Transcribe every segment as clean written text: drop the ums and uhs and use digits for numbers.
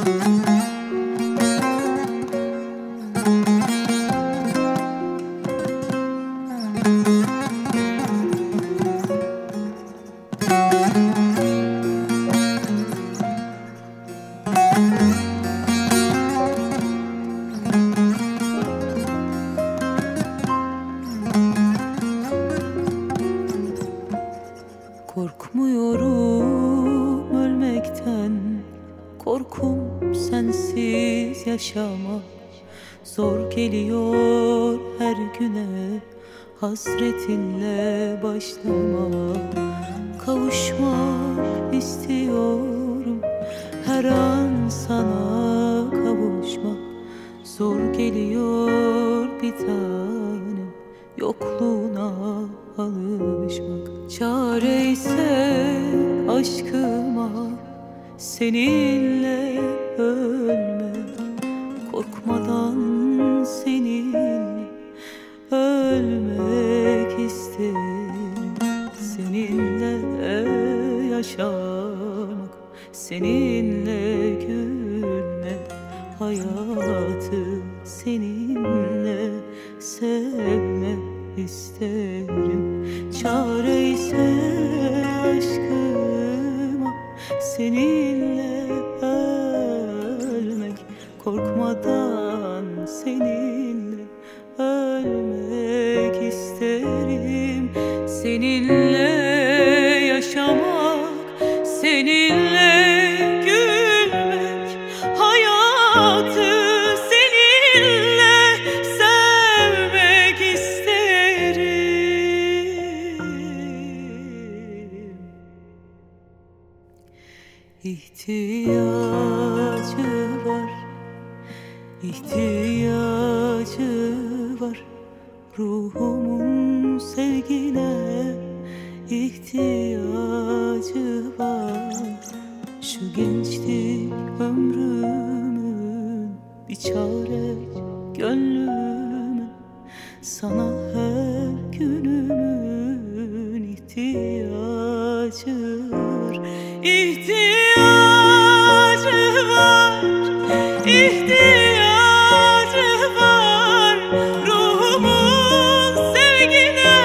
Korkmuyorum ölmekten, korkum sensiz yaşamak. Zor geliyor her güne, hasretinle başlamak. Kavuşmak istiyorum, her an sana kavuşmak. Zor geliyor bir tanem, yokluğuna alışmak. Çare ise aşkıma seninle ölmek. Korkmadan seninle ölmek isterim. Seninle yaşamak, seninle gülmek. Hayatı seninle sevmek isterim. Çare ise aşkıma seninle ölmek. Korkmadan seninle ölmek isterim. Seninle yaşamak, seninle gülmek. Hayatı seninle sevmek isterim. İhtiyacı var, ihtiyacı var ruhumun sevgine. İhtiyacı var şu gençlik ömrümün, bir çare gönlümün. Sana her günümün ihtiyacı var. İhtiyacı var, ihtiyacı var ruhumun sevgine.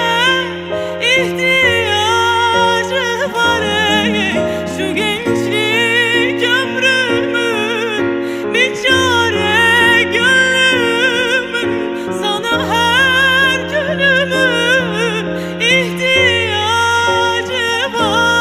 İhtiyacı var şu gençlik ömrümün, bir çare gönlümün. Sana her günümün ihtiyacı var.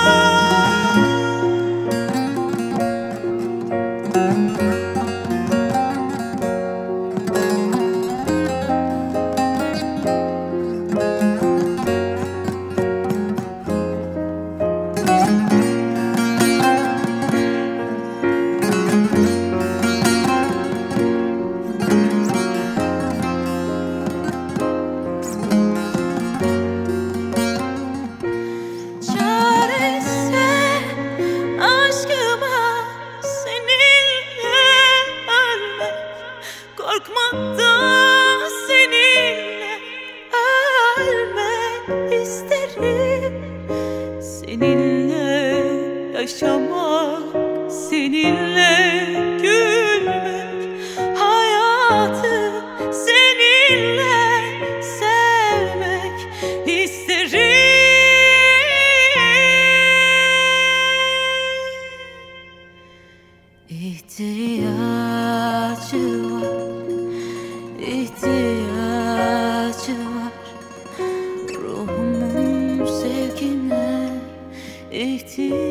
Çaresi aşkıma seninle ölmek. Korkmadan seninle ölmek isterim. Seninle yaşamak, seninle gülmek. Hayatı seninle sevmek isterim. İhtiyacı var, ihtiyacı var ruhumun sevgine. İhtiyacı